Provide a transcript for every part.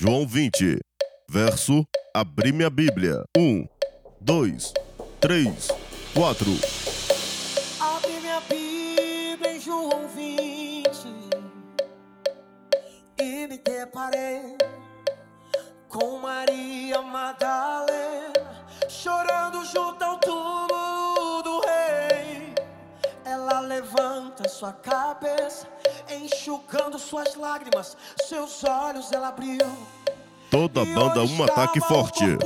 João 20, verso Abri minha Bíblia. 1, 2, 3, 4. Abre minha Bíblia em João 20 e me deparei com Maria Madalena chorando junto ao túmulo do rei. Ela levanta sua cabeça, enxugando suas lágrimas, seus olhos ela abriu. Toda banda, um ataque forte. 1,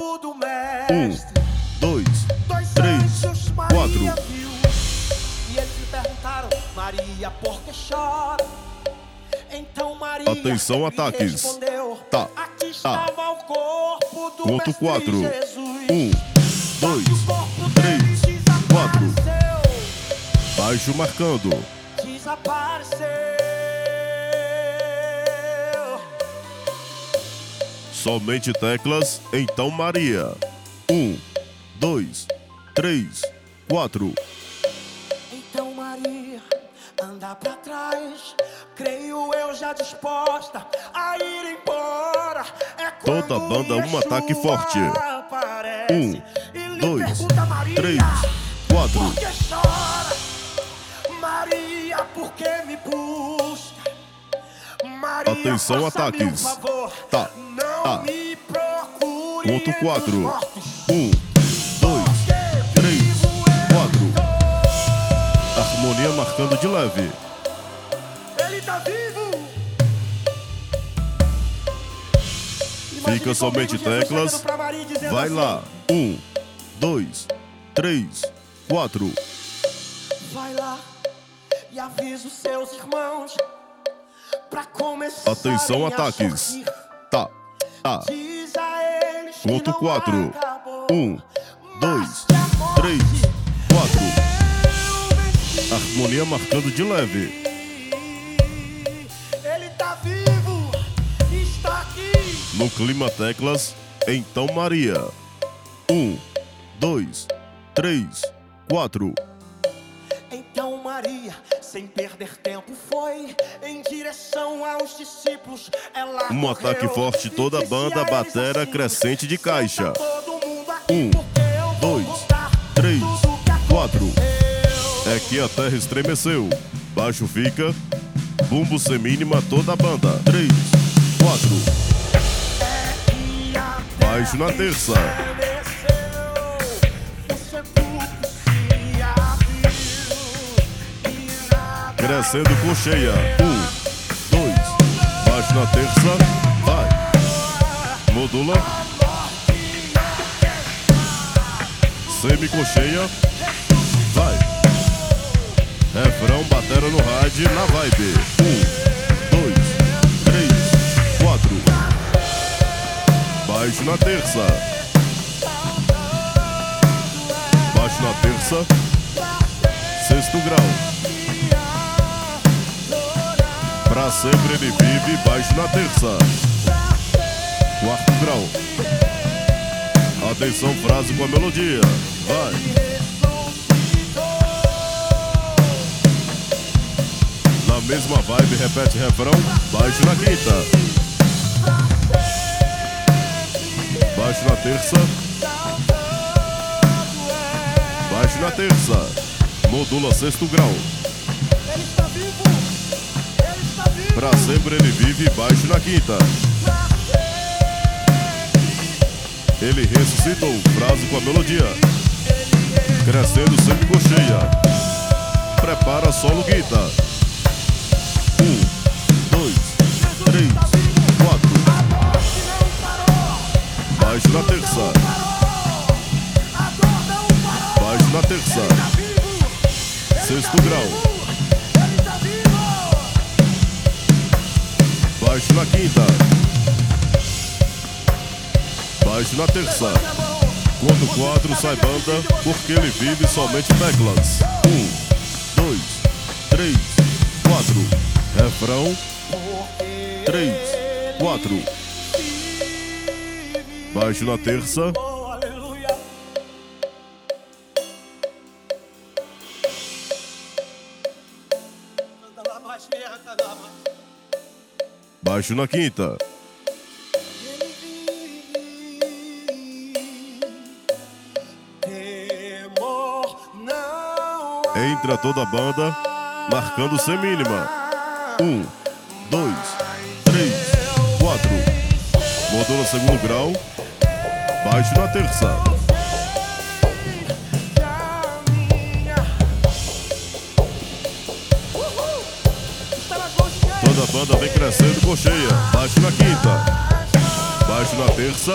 2, 3, 4. E eles lhe perguntaram: Maria, por que chora? Então Maria Atenção, ataques. respondeu: Tá. Aqui estava o corpo do Conto mestre 4. 1, Jesus. 2, Só que o corpo 3, dele 4. desapareceu. Baixo marcando. Desapareceu. Somente teclas, então Maria. 1, 2, 3, 4. Então Maria anda pra trás, creio eu já disposta a ir embora. É quando Toda banda, um ataque Yeshua forte. aparece 1, e lhe 2, pergunta: Maria, 3, 4. por que chora? Maria, por que me busca? Maria, Atenção, faça-me ataques. um favor, Tá. não me procure Conto entre 4. os mortos. 1, 2, 3, 4. Harmonia marcando de leve. Ele tá vivo. Fica somente teclas. Vai lá. 1, 2, 3, 4. Vai lá e avisa os seus irmãos pra começar. Atenção, ataques. Tá. Diz a eles que Conto não 4. acabou, 1, 2, mas que a morte 3, 4. eu venci. Harmonia marcando de leve. Ele tá vivo, está aqui. No clima teclas, então Maria. 1, 2, 3, 4. Então Maria, sem perder tempo, foi em direção aos discípulos. Ela Um ataque correu forte, e toda a disse banda, a eles batera assim: crescente de caixa. Senta todo mundo aqui, 1, porque eu vou 2, contar 3, tudo que 4. aconteceu. É que a terra estremeceu. Baixo fica, bumbo semínima, toda a banda. 3, 4. E a terra Baixo na terça. estremeceu, o sepulcro se abriu, e nada Crescendo com cheia. 1, 2. Baixo na terça. Vai. Modula. Semicolcheia. Vai. Refrão, batera no rádio, na vibe. 1, 2, 3, 4. Baixo na terça. Baixo na terça. Sexto grau. Pra sempre ele vive, baixo na terça. Quarto grau. Atenção, frase com a melodia. Vai. Na mesma vibe, repete refrão. Baixo na quinta. Baixo na terça. Baixo na terça. Modula sexto grau. Ele está vivo, ele está vivo. Pra sempre ele vive, baixo na quinta. Ele ressuscitou, frase com a melodia. Crescendo semicolcheia. Prepara solo guitarra. 1, 2, 3, 4. Baixo na terça. Baixo na terça. Sexto grau. Baixo na quinta. Baixo na terça. Quando 4 sai banda, porque ele vive somente teclas. 1, 2, 3, 4. Refrão. 3, 4. Baixo na terça. Oh, aleluia. Canta lá mais, canta lá mais. Baixo na quinta. Entra toda a banda, marcando semínima. 1, 2, 3, 4. Modula segundo grau, baixo na terça. Toda a banda vem crescendo com cheia, baixo na quinta, baixo na terça.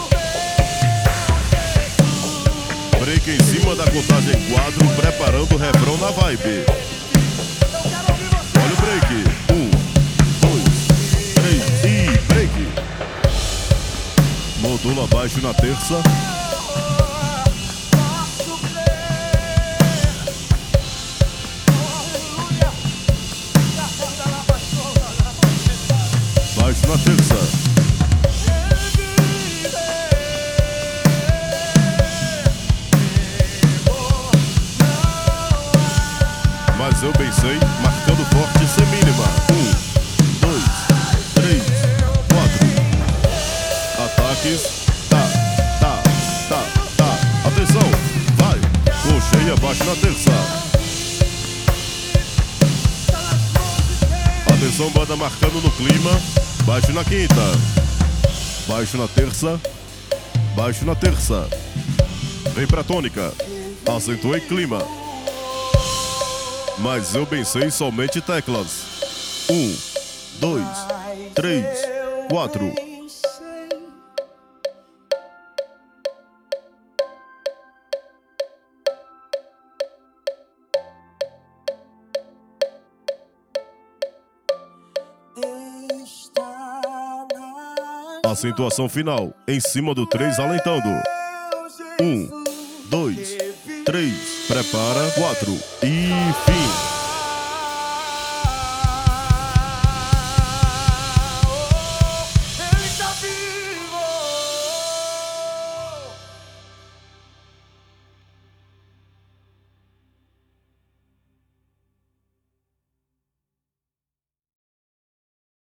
Break em cima da contagem 4, preparando o refrão na vibe. Olha o break. 1, 2, 3 e break. Modula baixo na terça. Baixo na terça. Mas eu bem sei, marcando forte semínima. 1, 2, 3, 4. Ataques. Tá. Atenção, vai. Com cheia, baixo na terça. Atenção, banda marcando no clima. Baixo na quinta. Baixo na terça. Baixo na terça. Vem pra tônica. Acentuei clima. Mas eu bem sei somente teclas. 1, 2, 3, 4. Acentuação final, em cima do 3, alentando. 1, 2, 3, prepara, 4 e fim.